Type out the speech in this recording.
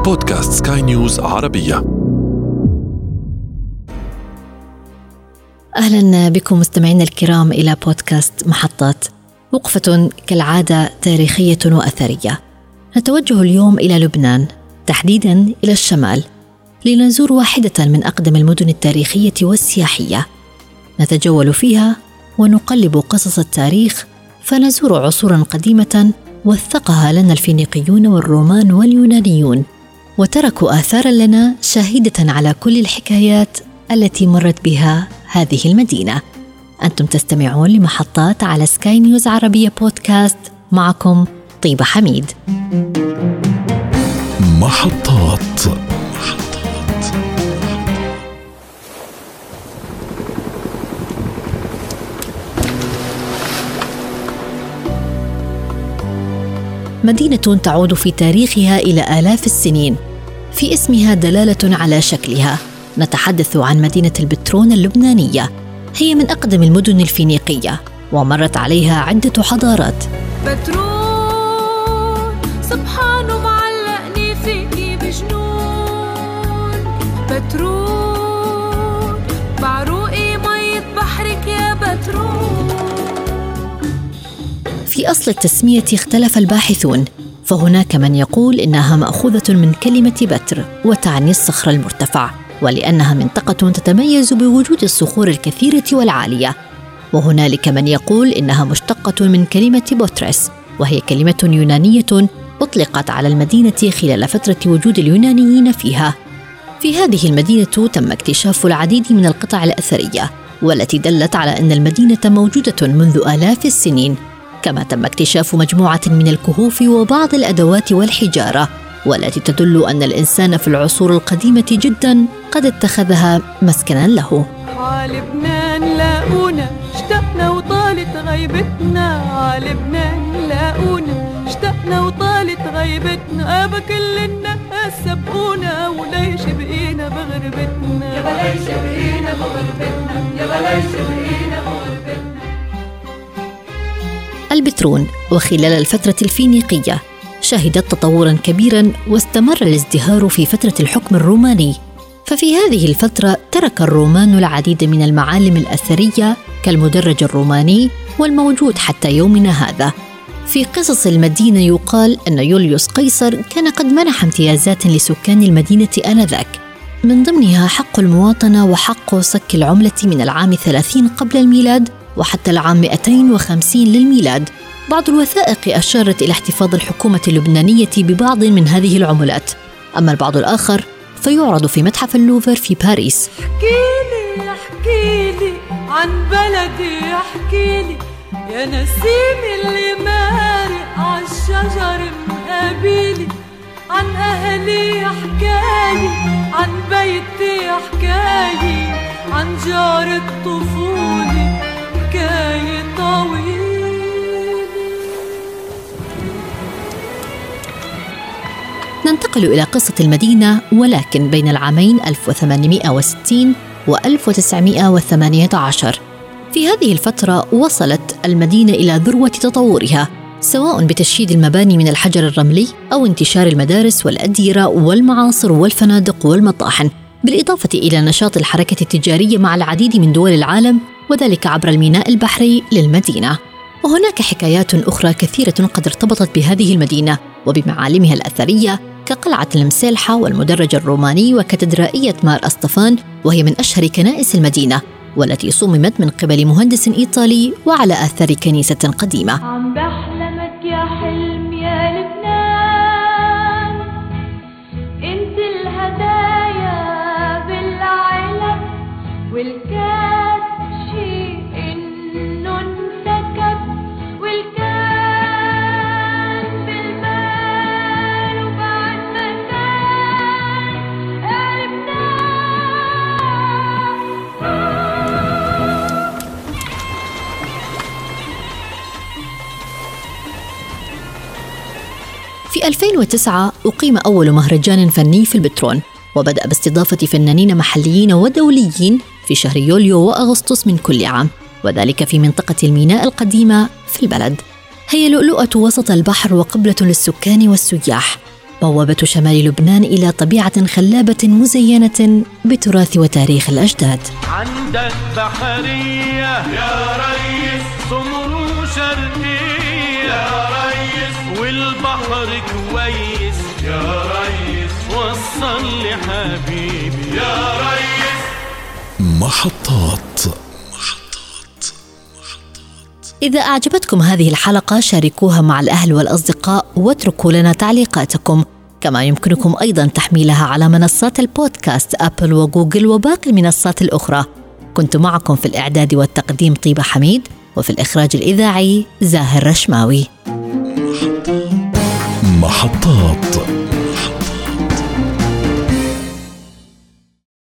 بودكاست سكاي نيوز عربية. أهلا بكم مستمعينا الكرام إلى بودكاست محطات، وقفة كالعادة تاريخية وأثرية. نتوجه اليوم إلى لبنان، تحديدا إلى الشمال، لنزور واحدة من أقدم المدن التاريخية والسياحية. نتجول فيها ونقلب قصص التاريخ، فنزور عصورا قديمة وثقها لنا الفينيقيون والرومان واليونانيون، وتركوا آثارا لنا شاهدة على كل الحكايات التي مرت بها هذه المدينة. أنتم تستمعون لمحطات على سكاي نيوز عربية بودكاست، معكم طيبة حميد. محطات. مدينة تعود في تاريخها إلى آلاف السنين، في اسمها دلالة على شكلها. نتحدث عن مدينة البترون اللبنانية، هي من أقدم المدن الفينيقية ومرت عليها عدة حضارات. بترون سبحانه معلقني فيكي بجنون، بترون بعروقي مية بحرك يا بترون. في أصل التسمية اختلف الباحثون، فهناك من يقول إنها مأخوذة من كلمة بتر وتعني الصخر المرتفع، ولأنها منطقة تتميز بوجود الصخور الكثيرة والعالية. وهنالك من يقول إنها مشتقة من كلمة بوترس، وهي كلمة يونانية أطلقت على المدينة خلال فترة وجود اليونانيين فيها. في هذه المدينة تم اكتشاف العديد من القطع الأثرية، والتي دلت على أن المدينة موجودة منذ آلاف السنين. كما تم اكتشاف مجموعة من الكهوف وبعض الأدوات والحجارة، والتي تدل أن الإنسان في العصور القديمة جدا قد اتخذها مسكنا له. عالبنان لاقونا اشتقنا وطالت غيبتنا، عالبنان لاقونا اشتقنا وطالت غيبتنا، بكل الناس سبقونا وليش بقينا بغربتنا، يا بليش بقينا بغربتنا، يا بليش بقينا بغربتنا. البترون وخلال الفترة الفينيقية شهدت تطوراً كبيراً، واستمر الازدهار في فترة الحكم الروماني. ففي هذه الفترة ترك الرومان العديد من المعالم الأثرية كالمدرج الروماني والموجود حتى يومنا هذا. في قصص المدينة يقال أن يوليوس قيصر كان قد منح امتيازات لسكان المدينة آنذاك، من ضمنها حق المواطنة وحق صك العملة من العام 30 قبل الميلاد وحتى العام 250 للميلاد. بعض الوثائق أشارت إلى احتفاظ الحكومة اللبنانية ببعض من هذه العملات، أما البعض الآخر فيعرض في متحف اللوفر في باريس. احكيلي عن بلدي، احكيلي يا نسيم اللي مارق عالشجر مقابلي، عن أهلي احكالي، عن بيتي احكالي، عن جار الطفولة حكاية طويلة. ننتقل إلى قصة المدينة، ولكن بين العامين 1860 و 1918. في هذه الفترة وصلت المدينة إلى ذروة تطورها، سواء بتشييد المباني من الحجر الرملي أو انتشار المدارس والأديرة والمعاصر والفنادق والمطاحن، بالإضافة إلى نشاط الحركة التجارية مع العديد من دول العالم، وذلك عبر الميناء البحري للمدينة. وهناك حكايات أخرى كثيرة قد ارتبطت بهذه المدينة وبمعالمها الأثرية، كقلعة المسالحة والمدرج الروماني وكاتدرائية مار أسطفان، وهي من أشهر كنائس المدينة، والتي صممت من قبل مهندس إيطالي وعلى آثار كنيسة قديمة. عم بحلمك يا حلم يا لبنان، انت الهدايا بالعلب والكاس شيء انه انسكب، والكان بالمال وبعد مكان في 2009 أقيم أول مهرجان فني في البترون، وبدأ باستضافة فنانين محليين ودوليين في شهر يوليو وأغسطس من كل عام، وذلك في منطقة الميناء القديمة في البلد. هي لؤلؤة وسط البحر وقبلة للسكان والسياح. بوابة شمال لبنان إلى طبيعة خلابة مزينة بتراث وتاريخ الأجداد. عندك بحرية يا ريس، سمر وشرقية يا ريس، والبحر كويس يا ريس، وصل لي حبيبي يا ريس. محطات. إذا أعجبتكم هذه الحلقة شاركوها مع الأهل والأصدقاء واتركوا لنا تعليقاتكم. كما يمكنكم أيضا تحميلها على منصات البودكاست أبل وجوجل وباقي المنصات الأخرى. كنت معكم في الإعداد والتقديم طيبة حميد، وفي الإخراج الإذاعي زاهر رشماوي. محطات.